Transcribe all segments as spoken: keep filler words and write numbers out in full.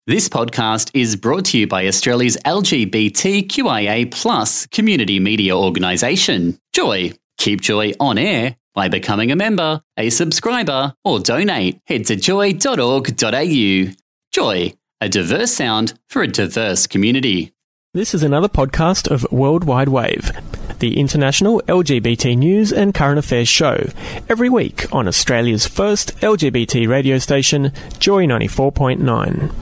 This podcast is brought to you by Australia's L G B T Q I A plus community media organisation, Joy. Keep Joy on air by becoming a member, a subscriber, or donate. Head to joy dot org dot a u. Joy, a diverse sound for a diverse community. This is another podcast of World Wide Wave, the international L G B T news and current affairs show, every week on Australia's first L G B T radio station, Joy ninety-four point nine.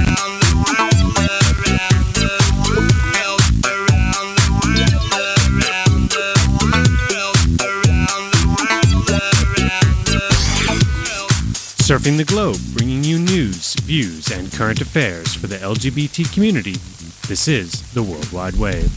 Surfing the globe, bringing you news, views, and current affairs for the L G B T community. This is the World Wide Wave.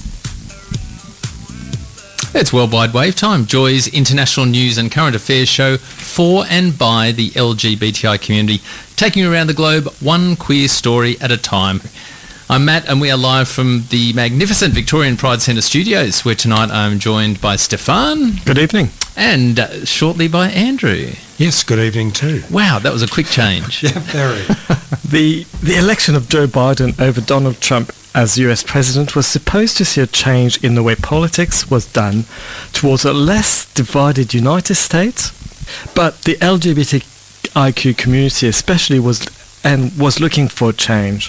It's World Wide Wave time, Joy's international news and current affairs show for and by the L G B T I community, taking you around the globe one queer story at a time. I'm Matt, and we are live from the magnificent Victorian Pride Centre studios, where tonight I'm joined by Stefan. Good evening. And uh, shortly by Andrew. Yes, good evening too. Wow, that was a quick change. Yeah, very. the the election of Joe Biden over Donald Trump as U S president was supposed to see a change in the way politics was done towards a less divided United States, but the L G B T I Q community especially was and was looking for change.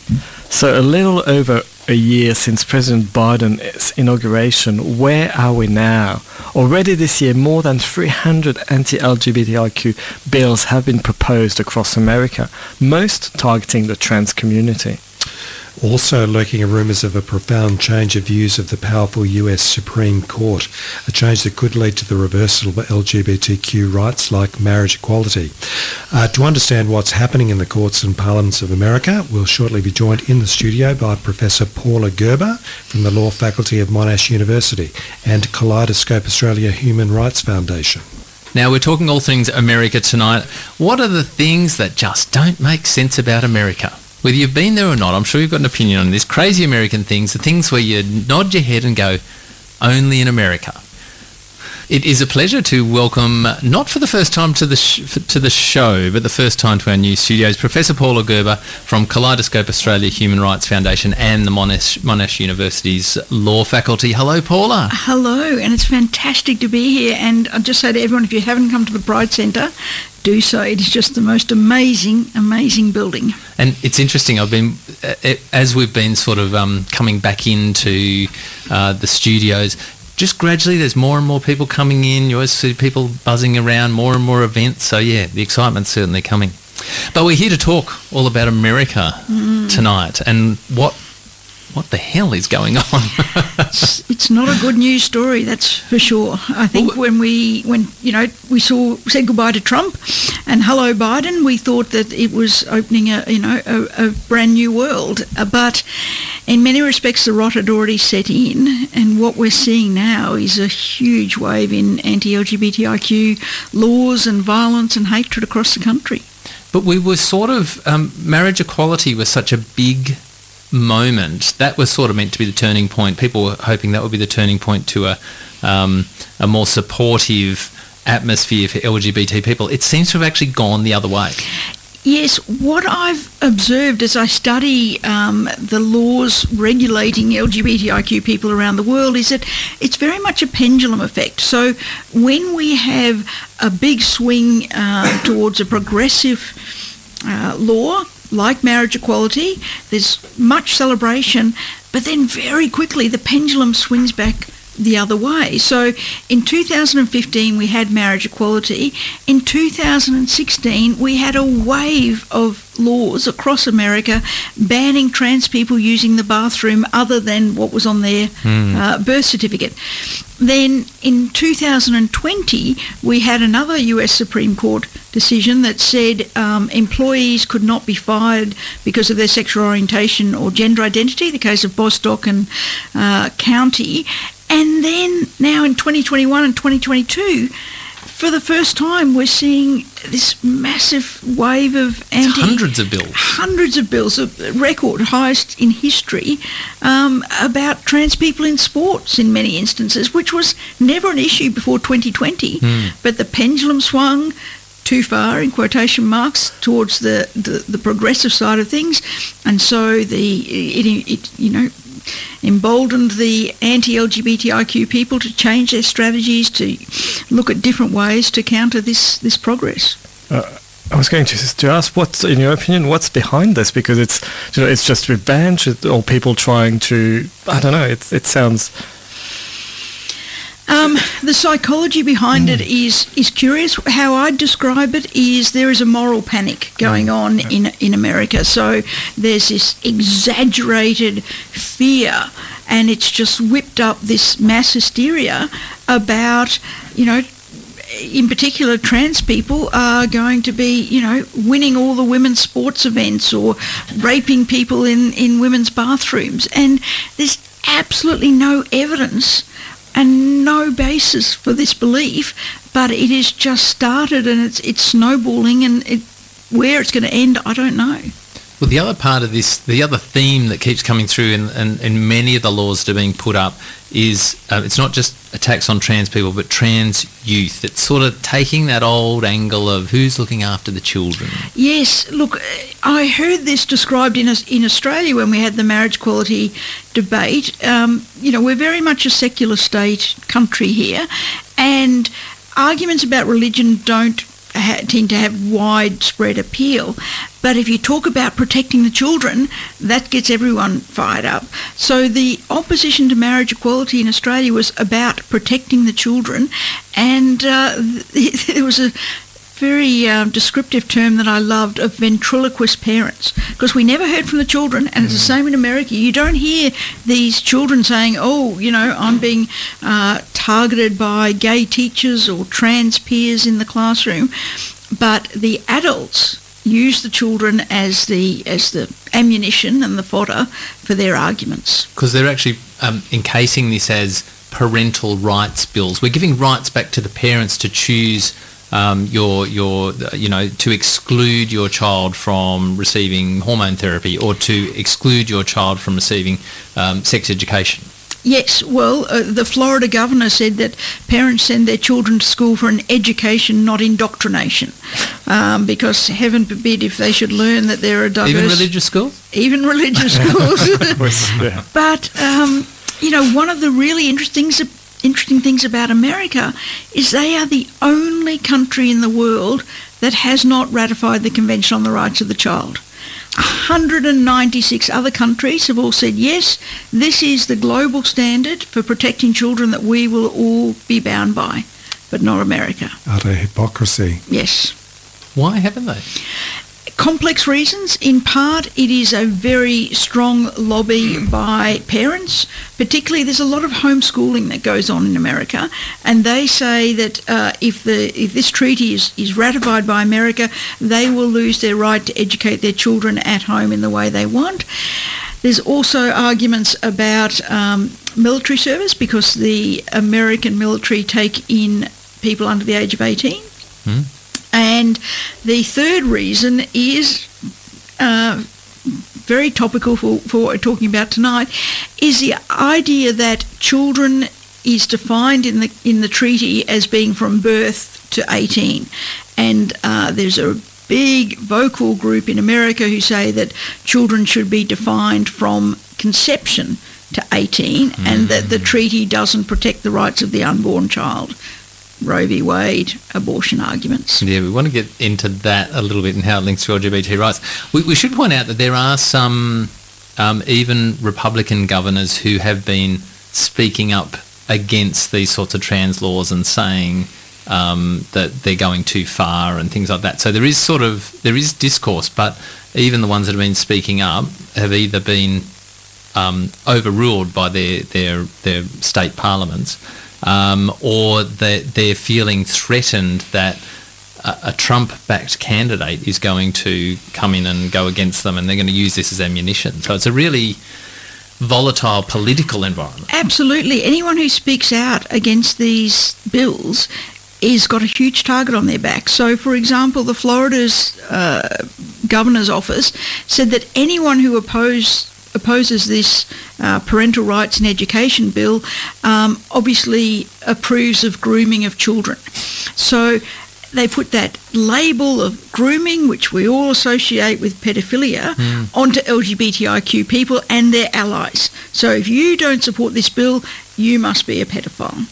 So a little over a year since President Biden's inauguration, where are we now? Already this year, more than three hundred anti-L G B T I Q bills have been proposed across America, most targeting the trans community. Also lurking are rumours of a profound change of views of the powerful U S Supreme Court, a change that could lead to the reversal of L G B T Q rights like marriage equality. Uh, to understand what's happening in the courts and parliaments of America, we'll shortly be joined in the studio by Professor Paula Gerber from the Law Faculty of Monash University and Kaleidoscope Australia Human Rights Foundation. Now, we're talking all things America tonight. What are the things that just don't make sense about America? Whether you've been there or not, I'm sure you've got an opinion on this. Crazy American things, the things where you nod your head and go, only in America. It is a pleasure to welcome, not for the first time to the sh- to the show, but the first time to our new studios, Professor Paula Gerber from Kaleidoscope Australia Human Rights Foundation and the Monash, Monash University's Law Faculty. Hello, Paula. Hello, and it's fantastic to be here. And I'll just say to everyone, if you haven't come to the Pride Centre, do so. It is just the most amazing, amazing building. And it's interesting. I've been, as we've been sort of um, coming back into uh, the studios, just gradually there's more and more people coming in. You always see people buzzing around, more and more events. So yeah, the excitement's certainly coming. But we're here to talk all about America mm. tonight and what what the hell is going on. it's, it's not a good news story, that's for sure. I think well, when we when you know we saw said goodbye to Trump and hello Biden, we thought that it was opening a you know a, a brand new world. Uh, but in many respects, the rot had already set in, and what we're seeing now is a huge wave in anti-L G B T I Q laws and violence and hatred across the country. But we were sort of um, marriage equality was such a big moment. That was sort of meant to be the turning point. People were hoping that would be the turning point to a um, a more supportive atmosphere for L G B T people. It seems to have actually gone the other way. Yes, what I've observed as I study um, the laws regulating L G B T I Q people around the world is that it's very much a pendulum effect. So when we have a big swing uh, towards a progressive uh, law, like marriage equality, there's much celebration, but then very quickly the pendulum swings back the other way. So in two thousand fifteen we had marriage equality. In two thousand sixteen we had a wave of laws across America banning trans people using the bathroom other than what was on their mm. uh, birth certificate. Then in two thousand twenty we had another U S Supreme Court decision that said um, employees could not be fired because of their sexual orientation or gender identity, the case of Bostock and uh, County. And then now in twenty twenty-one and twenty twenty-two, for the first time, we're seeing this massive wave of anti... It's hundreds of bills. Hundreds of bills, a record highest in history, um, about trans people in sports in many instances, which was never an issue before twenty twenty. Mm. But the pendulum swung too far, in quotation marks, towards the, the, the progressive side of things, and so the it, it you know emboldened the anti-L G B T I Q people to change their strategies, to look at different ways to counter this this progress. Uh, I was going to to ask, what's, in your opinion, what's behind this? Because it's, you know, it's just revenge, or people trying to, I don't know, it, it sounds... Um, the psychology behind mm. it is is curious. How I'd describe it is there is a moral panic going on in, in America. So there's this exaggerated fear, and it's just whipped up this mass hysteria about, you know, in particular, trans people are going to be, you know, winning all the women's sports events or raping people in, in women's bathrooms. And there's absolutely no evidence and no basis for this belief, but it has just started and it's it's snowballing, and it, where it's going to end, I don't know. Well, the other part of this, the other theme that keeps coming through in, in, in many of the laws that are being put up is uh, it's not just attacks on trans people, but trans youth. It's sort of taking that old angle of who's looking after the children. Yes, look, I heard this described in in Australia when we had the marriage equality debate. Um, you know, we're very much a secular state country here, and arguments about religion don't ha- tend to have widespread appeal. But if you talk about protecting the children, that gets everyone fired up. So the opposition to marriage equality in Australia was about protecting the children, and uh, there was a very uh, descriptive term that I loved of ventriloquist parents, because we never heard from the children, and it's the same in America. You don't hear these children saying, oh, you know, I'm being uh, targeted by gay teachers or trans peers in the classroom, but the adults use the children as the as the ammunition and the fodder for their arguments. Because they're actually um, encasing this as parental rights bills. We're giving rights back to the parents to choose um, your your you know to exclude your child from receiving hormone therapy, or to exclude your child from receiving um, sex education. Yes, well, uh, the Florida governor said that parents send their children to school for an education, not indoctrination, um, because heaven forbid if they should learn that there are diverse... Even religious schools? Even religious schools. But, um, you know, one of the really interesting, interesting things about America is they are the only country in the world that has not ratified the Convention on the Rights of the Child. one hundred ninety-six other countries have all said, yes, this is the global standard for protecting children that we will all be bound by, but not America. Utter hypocrisy. Yes. Why haven't they? Complex reasons. In part, it is a very strong lobby by parents. Particularly, there's a lot of homeschooling that goes on in America, and they say that uh, if the if this treaty is, is ratified by America, they will lose their right to educate their children at home in the way they want. There's also arguments about um, military service, because the American military take in people under the age of eighteen. Hmm. And the third reason is uh, very topical for, for what we're talking about tonight, is the idea that children is defined in the in the treaty as being from birth to eighteen. And uh, there's a big vocal group in America who say that children should be defined from conception to eighteen, mm. and that the treaty doesn't protect the rights of the unborn child. Roe v. Wade, abortion arguments. Yeah, we want to get into that a little bit and how it links to L G B T rights. We, we should point out that there are some, um, even Republican governors who have been speaking up against these sorts of trans laws and saying um, that they're going too far and things like that. So there is sort of, there is discourse, but even the ones that have been speaking up have either been um, overruled by their, their, their state parliaments, Um, or they're, they're feeling threatened that a, a Trump-backed candidate is going to come in and go against them, and they're going to use this as ammunition. So it's a really volatile political environment. Absolutely. Anyone who speaks out against these bills is got a huge target on their back. So, for example, the Florida's uh, governor's office said that anyone who oppose, opposes this uh, parental rights and education bill um, obviously approves of grooming of children. So they put that label of grooming, which we all associate with pedophilia, mm. onto L G B T I Q people and their allies. So if you don't support this bill, you must be a pedophile.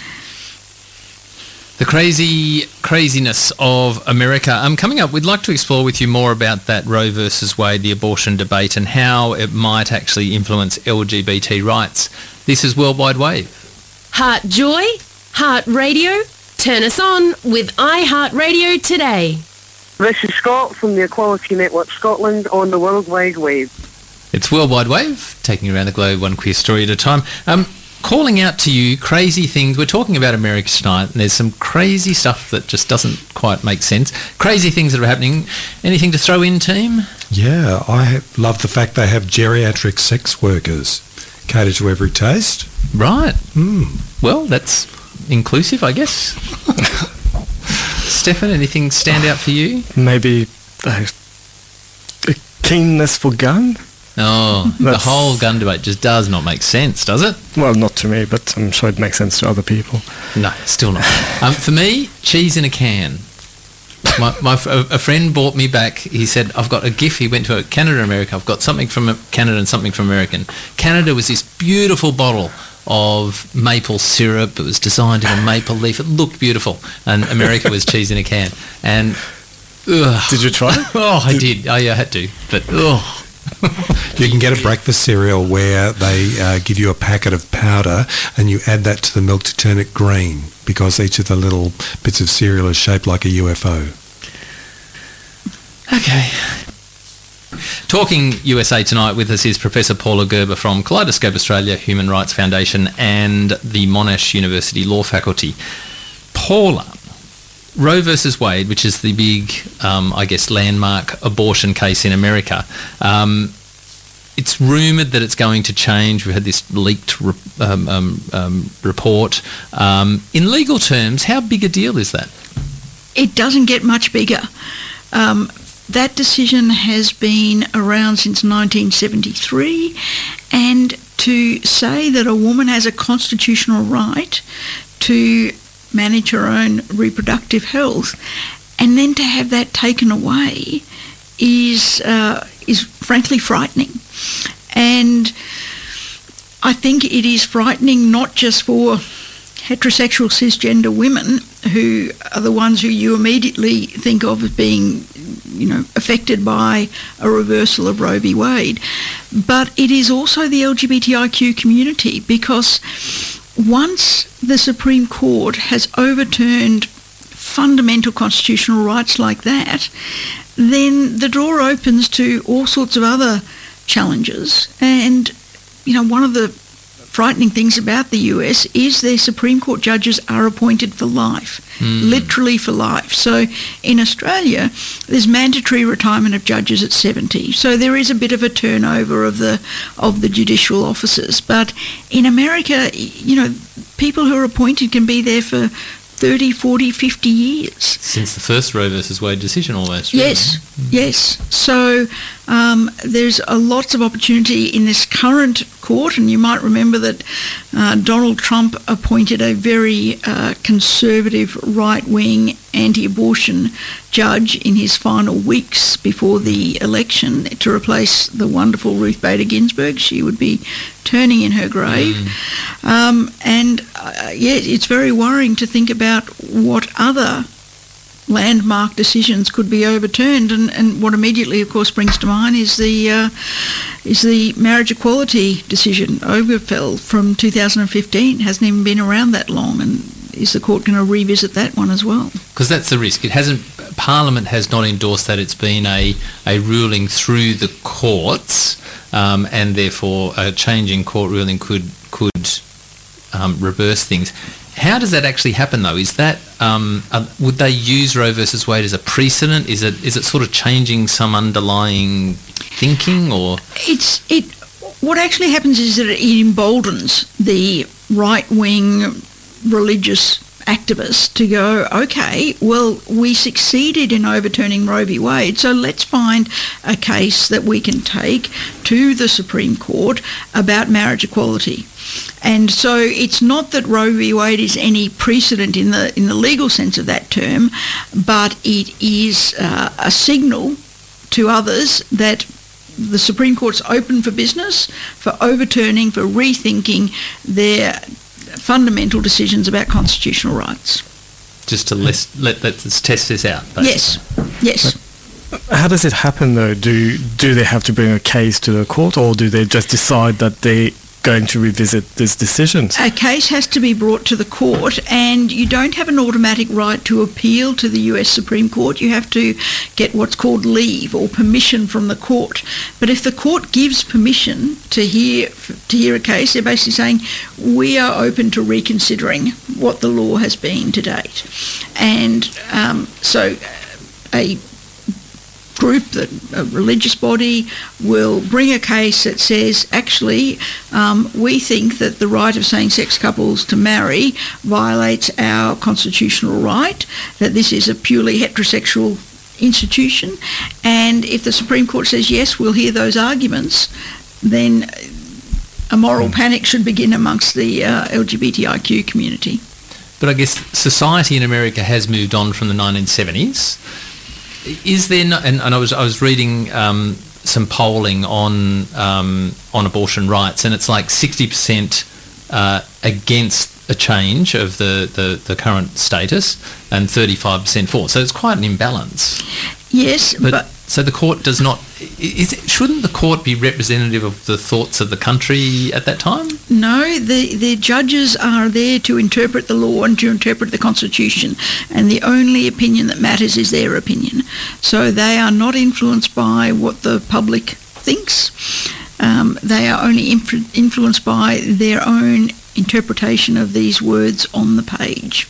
The crazy craziness of America. Um, coming up, we'd like to explore with you more about that Roe versus Wade, the abortion debate, and how it might actually influence L G B T rights. This is Worldwide Wave. Heart Joy, Heart Radio. Turn us on with iHeartRadio today. This is Scott from the Equality Network Scotland on the Worldwide Wave. It's Worldwide Wave, taking you around the globe one queer story at a time. Um, calling out to you crazy things. We're talking about America tonight, and there's some crazy stuff that just doesn't quite make sense. Crazy things that are happening. Anything to throw in, team? Yeah, I love the fact they have geriatric sex workers. Cater to every taste. Right. Mm. Well, that's inclusive, I guess. Stefan, anything stand out for you? Maybe uh, a keenness for gun? Oh, That's, the whole gun debate just does not make sense, does it? Well, not to me, but I'm sure it makes sense to other people. No, still not. um, for me, cheese in a can. My, my a friend brought me back. He said, I've got a gift. He went to Canada and America. I've got something from Canada and something from American. Canada was this beautiful bottle of maple syrup. It was designed in a maple leaf. It looked beautiful. And America was cheese in a can. And ugh. Did you try it? Oh, I did. Oh, yeah, I had to. But ugh. You can get a breakfast cereal where they uh, give you a packet of powder and you add that to the milk to turn it green, because each of the little bits of cereal is shaped like a U F O. Okay. Talking U S A tonight with us is Professor Paula Gerber from Kaleidoscope Australia Human Rights Foundation and the Monash University Law Faculty. Paula, Roe versus Wade, which is the big, um, I guess, landmark abortion case in America, um, it's rumoured that it's going to change. We had this leaked re- um, um, um, report. Um, in legal terms, how big a deal is that? It doesn't get much bigger. Um, that decision has been around since nineteen seventy-three, and to say that a woman has a constitutional right to manage her own reproductive health, and then to have that taken away is uh, is frankly frightening. And I think it is frightening not just for heterosexual cisgender women, who are the ones who you immediately think of as being, you know, affected by a reversal of Roe v. Wade, but it is also the L G B T I Q community, because once the Supreme Court has overturned fundamental constitutional rights like that, then the door opens to all sorts of other challenges. And, you know, one of the frightening things about the U S is their Supreme Court judges are appointed for life, mm. literally for life. So in Australia, there's mandatory retirement of judges at seventy. So there is a bit of a turnover of the of the judicial officers. But in America, you know, people who are appointed can be there for thirty, forty, fifty years. Since the first Roe versus Wade decision almost. Really. Yes, mm. yes. So um, there's a lots of opportunity in this current court, and you might remember that uh, Donald Trump appointed a very uh, conservative, right-wing, anti-abortion judge in his final weeks before the election to replace the wonderful Ruth Bader Ginsburg. She would be turning in her grave. Mm. Um, and uh, yeah, it's very worrying to think about what other landmark decisions could be overturned, and, and what immediately, of course, brings to mind is the uh, is the marriage equality decision, Obergefell, from two thousand fifteen. It hasn't even been around that long, and is the court going to revisit that one as well? Because that's the risk. It hasn't. Parliament has not endorsed that. It's been a, a ruling through the courts, um, and therefore a change in court ruling could could um, reverse things. How does that actually happen, though? Is that um, uh, would they use Roe versus Wade as a precedent? Is it is it sort of changing some underlying thinking, or it's it? What actually happens is that it emboldens the right-wing religious activists to go, okay, well, we succeeded in overturning Roe v. Wade, so let's find a case that we can take to the Supreme Court about marriage equality. And so it's not that Roe v. Wade is any precedent in the in the legal sense of that term, but it is uh, a signal to others that the Supreme Court's open for business, for overturning, for rethinking their fundamental decisions about constitutional rights. Just to let, let let's test this out, basically. Yes, yes. How does it happen, though? Do do they have to bring a case to the court, or do they just decide that they're going to revisit these decisions? A case has to be brought to the court, and you don't have an automatic right to appeal to the U S Supreme Court. You have to get what's called leave or permission from the court. But if the court gives permission to hear to hear a case, they're basically saying we are open to reconsidering what the law has been to date. And um, so a group, that a religious body, will bring a case that says, actually, um, we think that the right of same-sex couples to marry violates our constitutional right, that this is a purely heterosexual institution, and if the Supreme Court says, yes, we'll hear those arguments, then a moral panic should begin amongst the uh, L G B T I Q community. But I guess society in America has moved on from the nineteen seventies. Is there no, and, and I was I was reading um, some polling on um, on abortion rights, and it's like sixty percent uh, against a change of the, the, the current status and thirty-five percent for. So it's quite an imbalance. Yes, but, but so the court does not. Is it, shouldn't the court be representative of the thoughts of the country at that time? No, the the judges are there to interpret the law and to interpret the Constitution, and the only opinion that matters is their opinion. So they are not influenced by what the public thinks. Um, they are only influ- influenced by their own interpretation of these words on the page.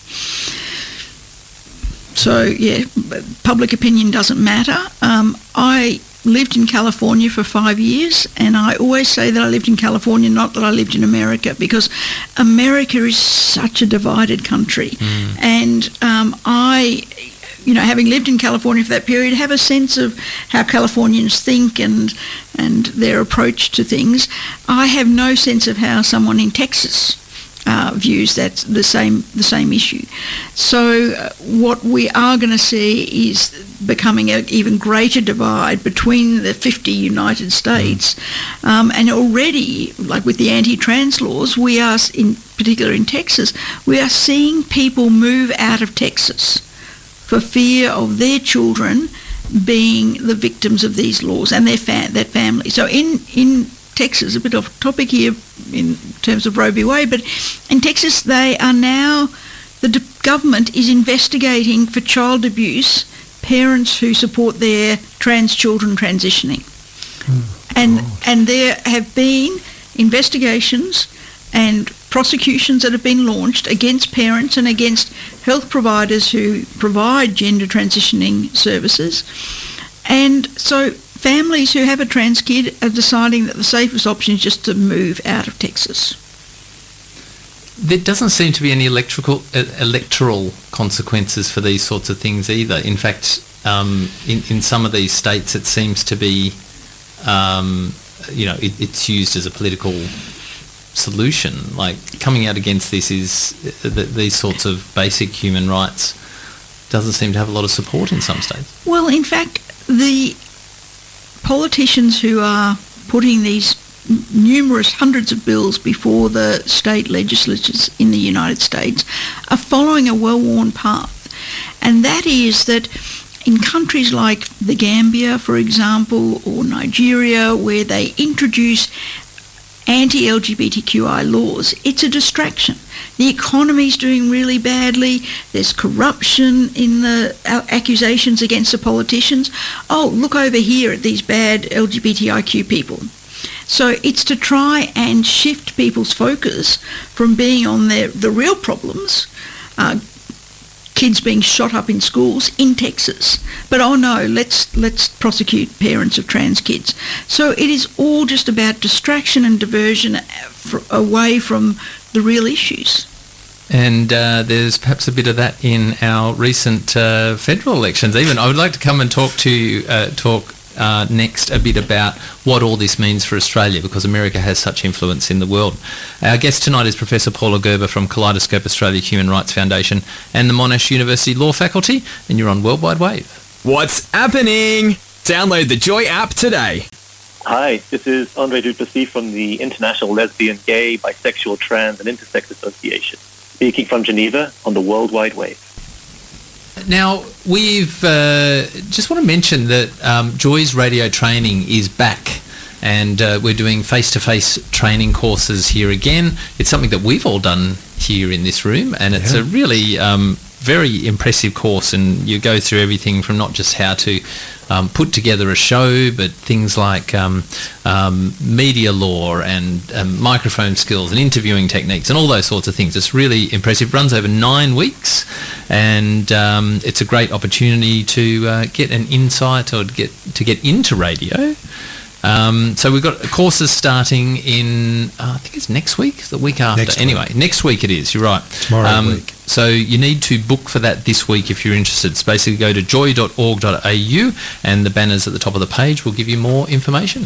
So, yeah, public opinion doesn't matter. Um, I lived in California for five years, and I always say that I lived in California, not that I lived in America, because America is such a divided country. Mm. And um, I, you know, having lived in California for that period, have a sense of how Californians think and and their approach to things. I have no sense of how someone in Texas Uh, views that the same the same issue. So uh, what we are going to see is becoming an even greater divide between the fifty United States, um, and already, like with the anti-trans laws, we are, in particular in Texas, we are seeing people move out of Texas for fear of their children being the victims of these laws and their fa- their family. So in in Texas, a bit off topic here in terms of Roe v. Wade, but in Texas they are now, the de- government is investigating for child abuse parents who support their trans children transitioning. Mm. And oh. and there have been investigations and prosecutions that have been launched against parents and against health providers who provide gender transitioning services. And so families who have a trans kid are deciding that the safest option is just to move out of Texas. There doesn't seem to be any electrical, uh, electoral consequences for these sorts of things either. In fact, um, in, in some of these states it seems to be, um, you know, it, it's used as a political solution. Like, coming out against this is, uh, the, these sorts of basic human rights doesn't seem to have a lot of support in some states. Well, in fact, the politicians who are putting these numerous hundreds of bills before the state legislatures in the United States are following a well-worn path. And that is that in countries like the Gambia, for example, or Nigeria, where they introduce anti-L G B T Q I laws, it's a distraction. The economy's doing really badly. There's corruption in the accusations against the politicians. Oh, look over here at these bad L G B T I Q people. So it's to try and shift people's focus from being on their, the real problems, uh, kids being shot up in schools in Texas. But oh no, let's let's prosecute parents of trans kids. So it is all just about distraction and diversion f- away from the real issues. And uh, there's perhaps a bit of that in our recent uh, federal elections. Even I would like to come and talk to uh, talk uh, next a bit about what all this means for Australia, because America has such influence in the world. Our guest tonight is Professor Paula Gerber from Kaleidoscope Australia Human Rights Foundation and the Monash University Law Faculty, and you're on Worldwide Wave. What's happening? Download the Joy app today. Hi, this is Andre Duplessis from the International Lesbian, Gay, Bisexual, Trans and Intersex Association, speaking from Geneva on the World Wide Wave. Now, we've uh, just want to mention that um, Joy's radio training is back, and uh, we're doing face-to-face training courses here again. It's something that we've all done here in this room, and it's yeah. a really um, very impressive course, and you go through everything from not just how to um, put together a show, but things like um, um, media law and um, microphone skills and interviewing techniques and all those sorts of things. It's really impressive. It runs over nine weeks, and um, it's a great opportunity to uh, get an insight or to get to get into radio. Um, so we've got courses starting in, uh, I think it's next week, the week after. Next anyway, week. next week it is, you're right. Tomorrow um, week. So you need to book for that this week if you're interested. It's basically go to joy dot org dot a u and the banners at the top of the page will give you more information.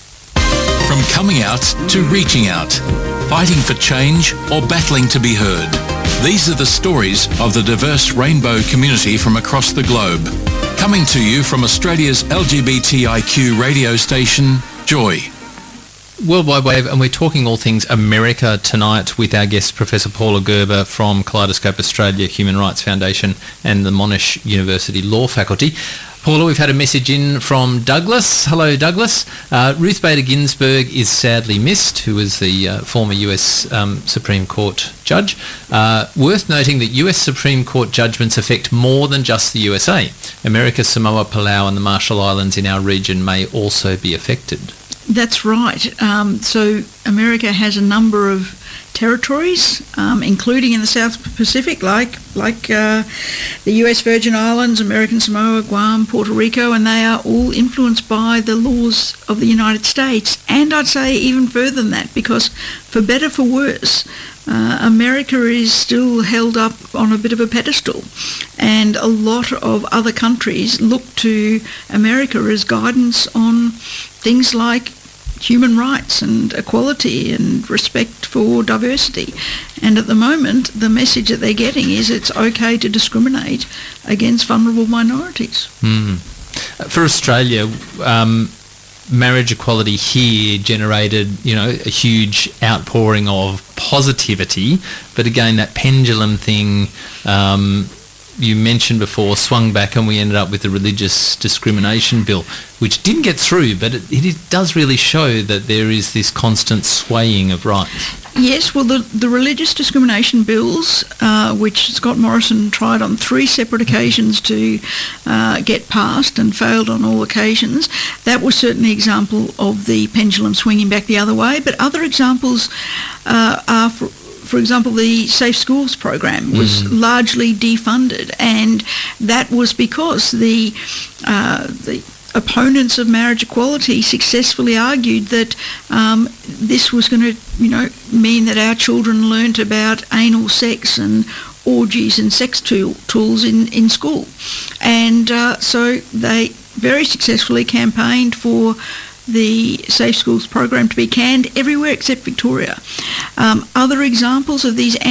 From coming out to reaching out, fighting for change or battling to be heard. These are the stories of the diverse rainbow community from across the globe. Coming to you from Australia's L G B T I Q radio station, Joy. Worldwide Wave, and we're talking all things America tonight with our guest Professor Paula Gerber from Kaleidoscope Australia Human Rights Foundation and the Monash University Law Faculty. Paula, we've had a message in from Douglas. Hello, Douglas. Uh, Ruth Bader Ginsburg is sadly missed, who was the uh, former U S um, Supreme Court judge. Uh, worth noting that U S Supreme Court judgments affect more than just the U S A. America, Samoa, Palau and the Marshall Islands in our region may also be affected. That's right. Um, so America has a number of territories, um, including in the South Pacific, like like uh, the U S Virgin Islands, American Samoa, Guam, Puerto Rico, and they are all influenced by the laws of the United States. And I'd say even further than that, because for better, for worse, uh, America is still held up on a bit of a pedestal. And a lot of other countries look to America as guidance on things like human rights and equality and respect for diversity. And at the moment, the message that they're getting is it's okay to discriminate against vulnerable minorities. Mm. For Australia, um, marriage equality here generated, you know, a huge outpouring of positivity. But again, that pendulum thing, um, you mentioned before, swung back, and we ended up with the Religious Discrimination Bill, which didn't get through, but it, it does really show that there is this constant swaying of rights. Yes, well, the, the religious discrimination bills, uh, which Scott Morrison tried on three separate occasions to uh, get passed and failed on all occasions, that was certainly an example of the pendulum swinging back the other way. But other examples uh, are, for, for example, the Safe Schools program was mm. largely defunded, and that was because the uh, the opponents of marriage equality successfully argued that um, this was going to, you know, mean that our children learnt about anal sex and orgies and sex tool, tools in, in school. And uh, so they very successfully campaigned for the Safe Schools program to be canned everywhere except Victoria. Um, other examples of these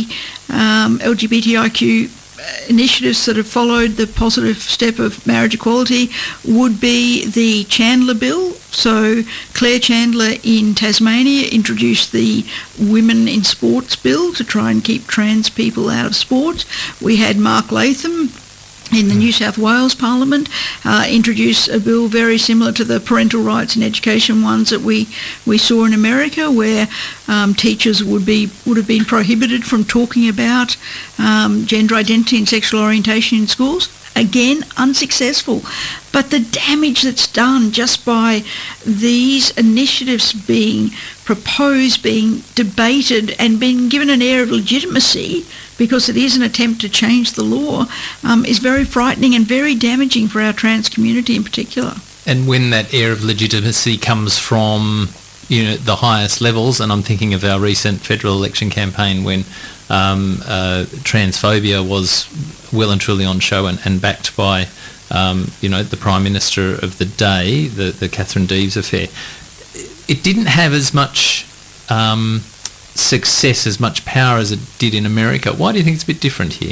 anti-L G B T I Q initiatives that have followed the positive step of marriage equality would be the Chandler Bill. So Claire Chandler in Tasmania introduced the Women in Sports Bill to try and keep trans people out of sport. We had Mark Latham in the New South Wales Parliament uh, introduce a bill very similar to the parental rights and education ones that we, we saw in America, where um, teachers would be would have been prohibited from talking about um, gender identity and sexual orientation in schools. Again, unsuccessful. But the damage that's done just by these initiatives being proposed, being debated and being given an air of legitimacy because it is an attempt to change the law, um, is very frightening and very damaging for our trans community in particular. And when that air of legitimacy comes from, you know, the highest levels, and I'm thinking of our recent federal election campaign when um, uh, transphobia was well and truly on show and, and backed by, um, you know, the Prime Minister of the day, the, the Catherine Deves affair. It didn't have as much um, success, as much power as it did in America. Why do you think it's a bit different here?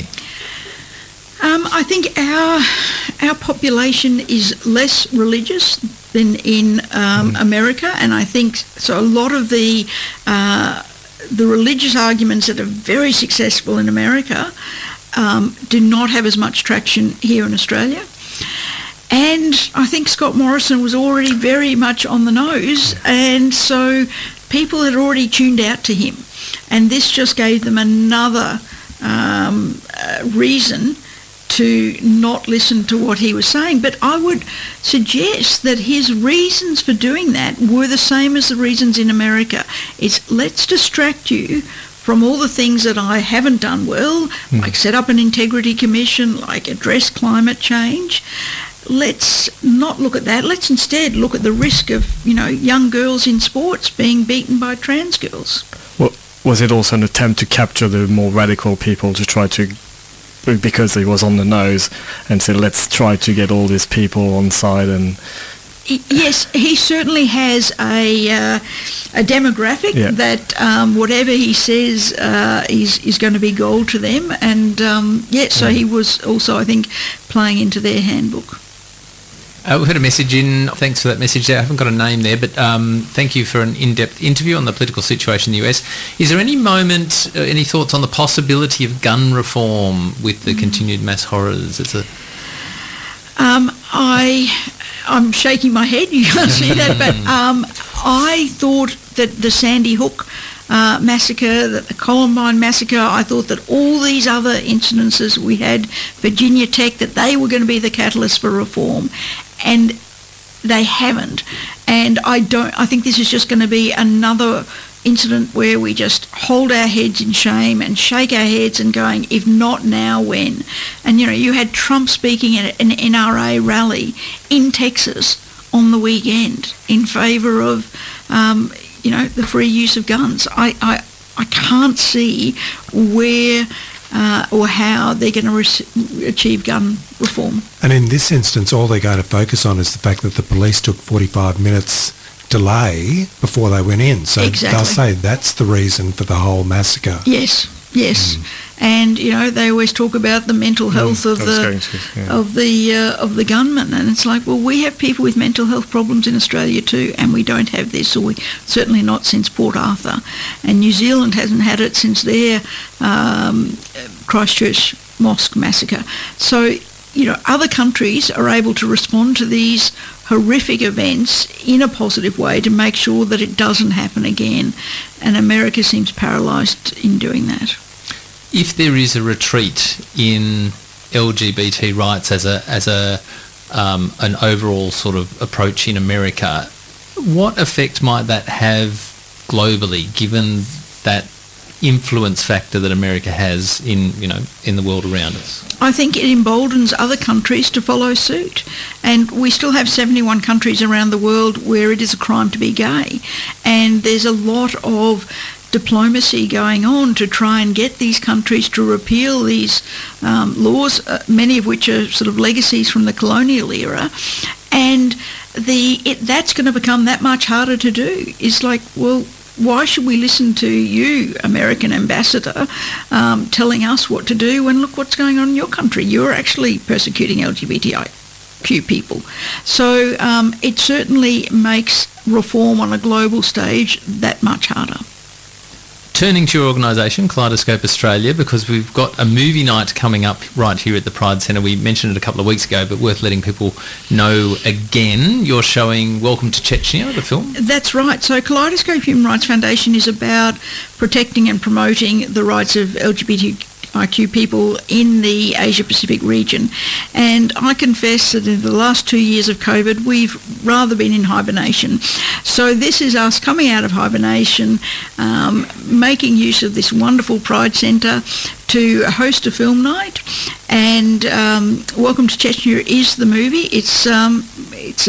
Um, I think our our population is less religious than in um, mm. America, and I think so. A lot of the uh, the religious arguments that are very successful in America um, do not have as much traction here in Australia. And I think Scott Morrison was already very much on the nose, and so people had already tuned out to him, and this just gave them another um, uh, reason to not listen to what he was saying. But I would suggest that his reasons for doing that were the same as the reasons in America. It's let's distract you from all the things that I haven't done well, mm. like set up an integrity commission, like address climate change. Let's not look at that. Let's instead look at the risk of, you know, young girls in sports being beaten by trans girls. Well, was it also an attempt to capture the more radical people to try to, because he was on the nose, and said, let's try to get all these people on side? And yes, he certainly has a uh, a demographic yeah. that um, whatever he says uh, is is going to be gold to them, and um, yeah, so he was also, I think, playing into their handbook. Uh, we've had a message in. Thanks for that message there. I haven't got a name there, but um, thank you for an in-depth interview on the political situation in the U S. Is there any moment, uh, any thoughts on the possibility of gun reform with the mm. continued mass horrors? It's a... Um, I, I'm shaking my head. You can't see that, but um, I thought that the Sandy Hook Uh, massacre, that the Columbine massacre, I thought that all these other incidences we had, Virginia Tech, that they were going to be the catalyst for reform, and they haven't. And I don't. I think this is just going to be another incident where we just hold our heads in shame and shake our heads and going, if not now, when? And you know, you had Trump speaking at an N R A rally in Texas on the weekend in favour of Um, you know, the free use of guns. I, I, I can't see where uh, or how they're going to re- achieve gun reform. And in this instance, all they're going to focus on is the fact that the police took forty-five minutes delay before they went in. So exactly. They'll say that's the reason for the whole massacre. Yes, yes. Mm. And you know, they always talk about the mental health mm, of the to, yeah. of the uh, of the gunmen, and it's like, well, we have people with mental health problems in Australia too, and we don't have this, or we certainly not since Port Arthur, and New Zealand hasn't had it since their um, Christchurch mosque massacre. So you know, other countries are able to respond to these horrific events in a positive way to make sure that it doesn't happen again, and America seems paralysed in doing that. If there is a retreat in L G B T rights as a as a um, an overall sort of approach in America, what effect might that have globally, given that influence factor that America has in, you know, in the world around us? I think it emboldens other countries to follow suit, and we still have seventy-one countries around the world where it is a crime to be gay, and there's a lot of diplomacy going on to try and get these countries to repeal these um, laws, uh, many of which are sort of legacies from the colonial era, and the it, that's going to become that much harder to do. It's like, well, why should we listen to you, American ambassador, um, telling us what to do when look what's going on in your country? You're actually persecuting L G B T I Q people. So um, it certainly makes reform on a global stage that much harder. Turning to your organisation, Kaleidoscope Australia, because we've got a movie night coming up right here at the Pride Centre. We mentioned it a couple of weeks ago, but worth letting people know again. You're showing Welcome to Chechnya, the film? That's right. So Kaleidoscope Human Rights Foundation is about protecting and promoting the rights of L G B T I Q people in the Asia-Pacific region. And I confess that in the last two years of COVID, we've rather been in hibernation. So this is us coming out of hibernation, um, making use of this wonderful Pride Centre to host a film night. And um, Welcome to Chechnya is the movie. It's um, it's an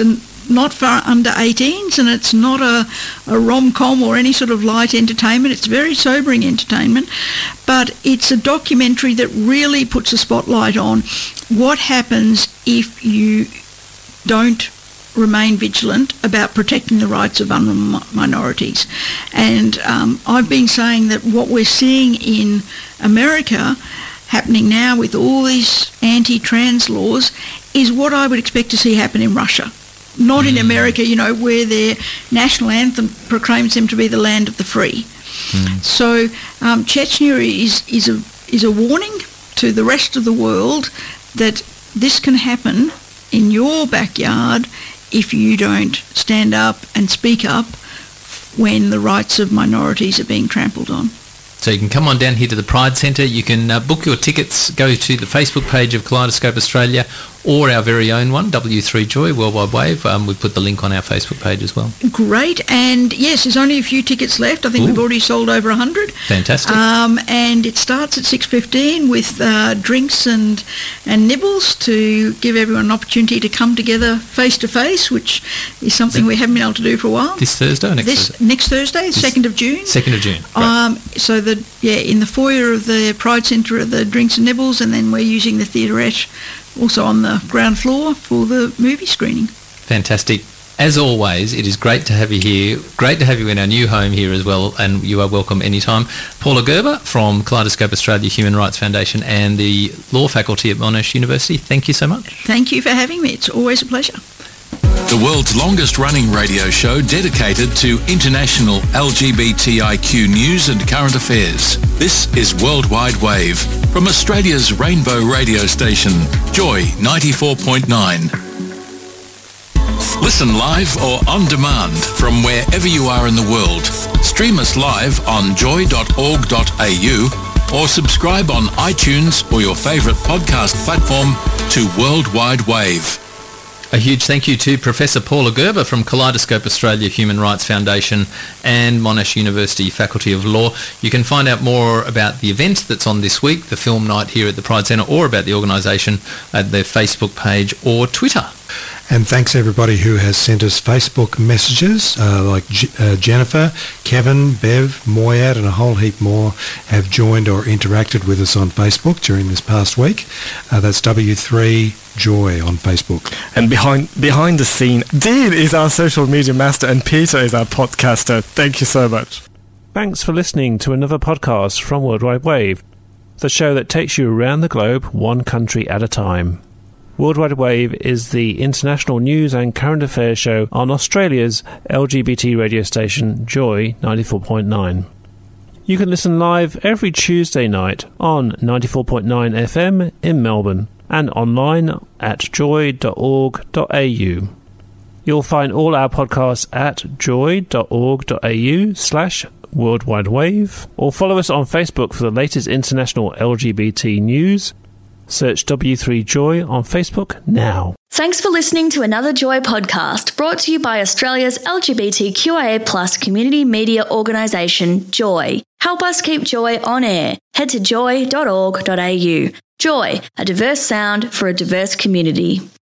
not for under eighteens, and it's not a, a rom-com or any sort of light entertainment. It's very sobering entertainment, but it's a documentary that really puts a spotlight on what happens if you don't remain vigilant about protecting the rights of vulnerable minorities. And um, I've been saying that what we're seeing in America happening now with all these anti-trans laws is what I would expect to see happen in Russia. Not mm. in America, you know, where their national anthem proclaims them to be the land of the free. Mm. So um, Chechnya is, is, a, is a warning to the rest of the world that this can happen in your backyard if you don't stand up and speak up when the rights of minorities are being trampled on. So you can come on down here to the Pride Centre. You can uh, book your tickets, go to the Facebook page of Kaleidoscope Australia or our very own one, W three Joy, Worldwide Wave. Um, we put the link on our Facebook page as well. Great. And yes, there's only a few tickets left. I think Ooh. we've already sold over one hundred. Fantastic. Um, and it starts at six fifteen with uh, drinks and, and nibbles to give everyone an opportunity to come together face-to-face, which is something we haven't been able to do for a while. This Thursday or next this, Thursday? Next Thursday, this second of June. second of June. Um, so, the yeah, in the foyer of the Pride Centre are the drinks and nibbles, and then we're using the theaterette also on the ground floor for the movie screening. Fantastic. As always, it is great to have you here. Great to have you in our new home here as well, and you are welcome anytime. Paula Gerber from Kaleidoscope Australia Human Rights Foundation and the Law Faculty at Monash University, thank you so much. Thank you for having me. It's always a pleasure. The world's longest running radio show dedicated to international L G B T I Q news and current affairs. This is Worldwide Wave from Australia's Rainbow radio station, Joy ninety-four point nine. Listen live or on demand from wherever you are in the world. Stream us live on joy dot org dot a u or subscribe on iTunes or your favourite podcast platform to Worldwide Wave. A huge thank you to Professor Paula Gerber from Kaleidoscope Australia Human Rights Foundation and Monash University Faculty of Law. You can find out more about the event that's on this week, the film night here at the Pride Centre, or about the organisation at their Facebook page or Twitter. And thanks everybody who has sent us Facebook messages, uh, like G- uh, Jennifer, Kevin, Bev, Moyad and a whole heap more have joined or interacted with us on Facebook during this past week. Uh, that's W three Joy on Facebook. And behind behind the scene, Dean is our social media master and Peter is our podcaster. Thank you so much. Thanks for listening to another podcast from Worldwide Wave, the show that takes you around the globe one country at a time. Worldwide Wave is the international news and current affairs show on Australia's L G B T radio station Joy ninety-four point nine. You can listen live every Tuesday night on ninety-four point nine F M in Melbourne and online at joy dot org dot a u. You'll find all our podcasts at joy dot org dot a u slash Worldwide Wave, or follow us on Facebook for the latest international L G B T news. Search W three Joy on Facebook now. Thanks for listening to another Joy podcast brought to you by Australia's L G B T Q I A plus community media organisation, Joy. Help us keep Joy on air. Head to joy dot org dot a u. Joy, a diverse sound for a diverse community.